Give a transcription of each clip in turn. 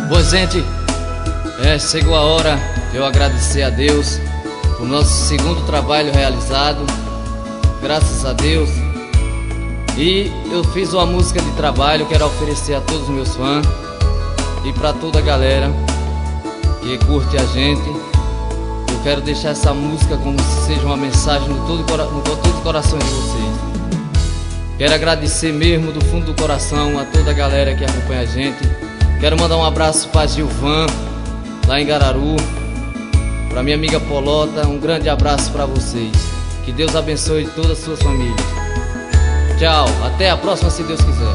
Bom, gente, chegou a hora de eu agradecer a Deus por nosso segundo trabalho realizado, graças a Deus. E eu fiz uma música de trabalho, quero oferecer a todos os meus fãs e para toda a galera que curte a gente. Eu quero deixar essa música como se seja uma mensagem no todo o coração de vocês. Quero agradecer mesmo do fundo do coração a toda a galera que acompanha a gente. Quero mandar um abraço para Gilvan, lá em Gararu, para minha amiga Polota, um grande abraço para vocês. Que Deus abençoe todas as suas famílias. Tchau, até a próxima, se Deus quiser.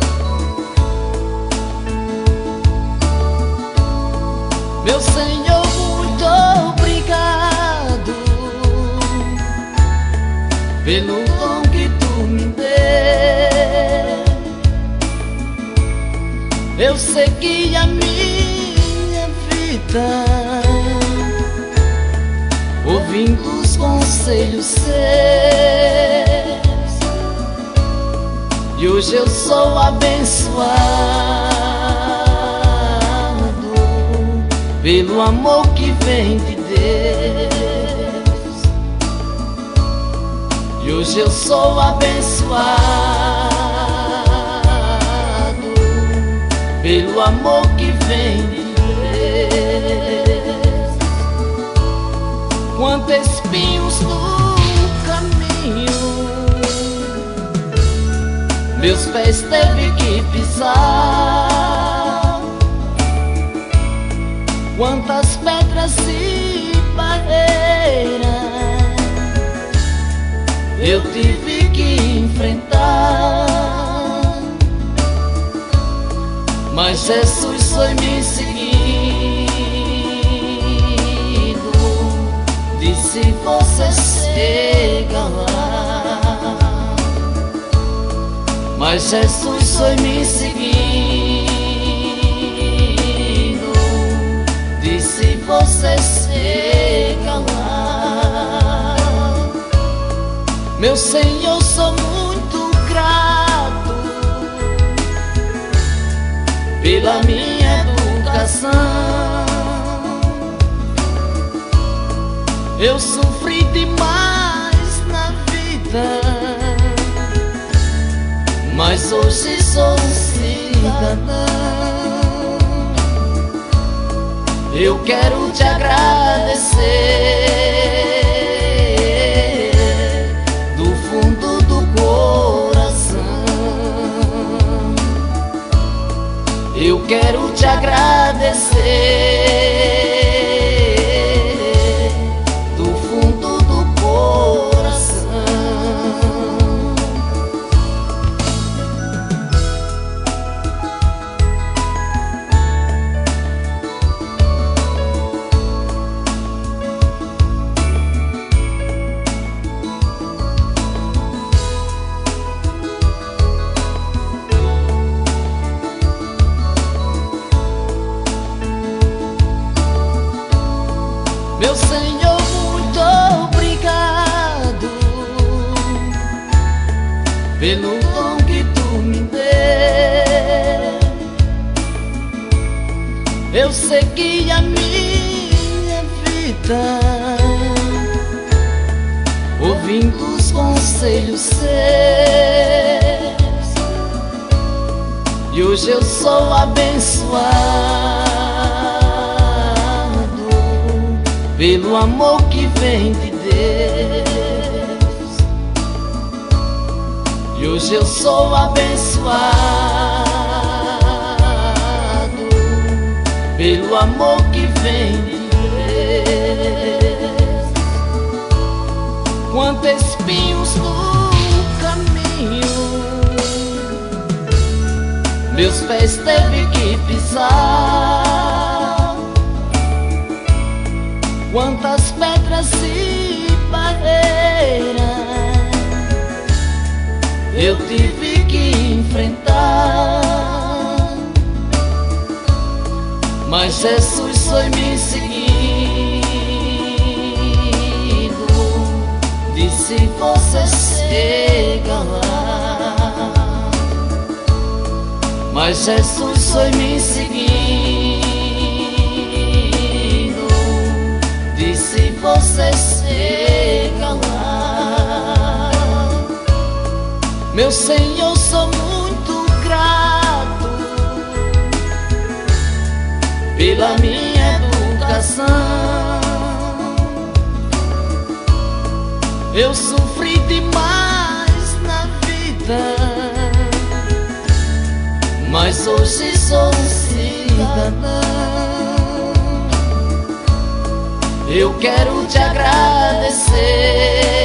Meu Senhor, muito obrigado pelo dom que tu me deu. Eu segui a minha vida ouvindo os conselhos seus, e hoje eu sou abençoado pelo amor que vem de Deus. E hoje eu sou abençoado pelo amor que vem de Deus. Quantos espinhos no caminho meus pés teve que pisar, quantas pedras e barreiras eu tive que enfrentar, mas Jesus foi me seguindo, disse: você chega lá. Mas Jesus foi me seguindo, disse: você chega lá. Meu Senhor, sou muito grato pela minha educação. Eu sofri demais na vida, mas hoje sou cidadão. Eu quero te agradecer do fundo do coração. Eu quero te agradecer do fundo do coração. Meu Senhor, muito obrigado pelo dom que tu me deu. Eu segui a minha vida ouvindo os conselhos seus, e hoje eu sou abençoado pelo amor que vem de Deus. E hoje eu sou abençoado pelo amor que vem de Deus. Quantos espinhos no caminho meus pés teve que pisar, quantas pedras e barreiras eu tive que enfrentar, mas Jesus foi me seguindo, disse: você chega lá. Mas Jesus foi me seguindo, quiser se calar. Meu Senhor, sou muito grato pela minha educação. Eu sofri demais na vida, mas hoje sou um cidadão. Eu quero te agradecer